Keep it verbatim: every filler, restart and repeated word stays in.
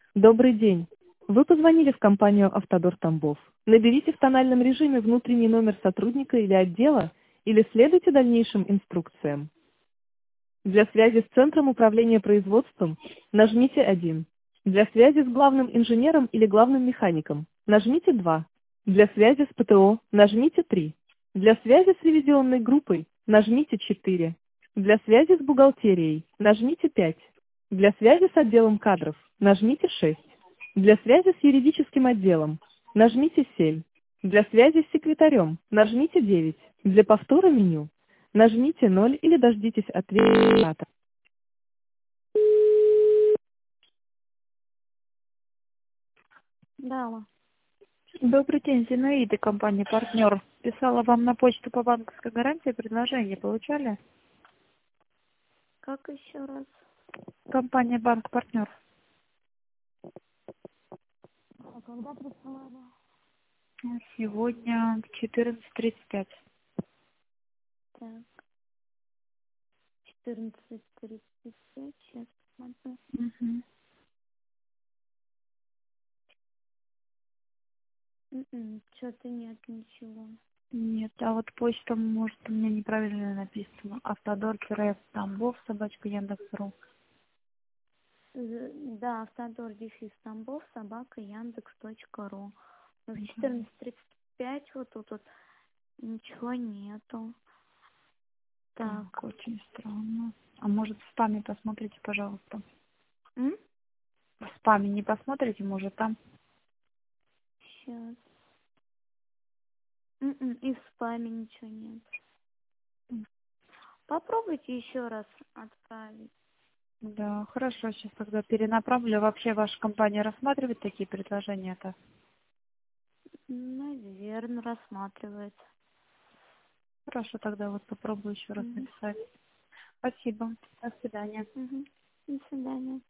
Добрый день. Вы позвонили в компанию «Автодор Тамбов». Наберите в тональном режиме внутренний номер сотрудника или отдела, или следуйте дальнейшим инструкциям. Для связи с Центром управления производством нажмите один. Для связи с главным инженером или главным механиком нажмите два. Для связи с ПТО нажмите три. Для связи с ревизионной группой нажмите четыре. Для связи с бухгалтерией нажмите пять. Для связи с отделом кадров нажмите шесть. Для связи с юридическим отделом нажмите семь. Для связи с секретарем нажмите девять. Для повтора меню нажмите ноль или дождитесь ответа. Да, алло. Добрый день, Зинаида, компания «Партнер». Писала вам на почту по банковской гарантии предложение. Получали? Как еще раз? Компания «Банк Партнер». А когда присылали? Сегодня в четырнадцать тридцать пять. Так, четырнадцать тридцать пять, сейчас посмотрю. Мгм. Что-то нет ничего. Нет, а вот почта, может, у меня неправильно написано. Автодор-Тамбов, собачка Яндекс.ру. З- Да, автодор дефис Тамбов, собака, Яндекс точка ру. Но в четырнадцать тридцать пять вот тут вот ничего нету. Так, Так, очень странно. А может, в спаме посмотрите, пожалуйста. м? В спаме не посмотрите, может, там? Сейчас. И в спаме ничего нет. Попробуйте еще раз отправить. Да, хорошо, сейчас тогда перенаправлю. Вообще ваша компания рассматривает такие предложения-то? Наверное, рассматривает. Хорошо, тогда вот попробую еще раз Мгм. написать. Спасибо. До свидания. Мгм. До свидания.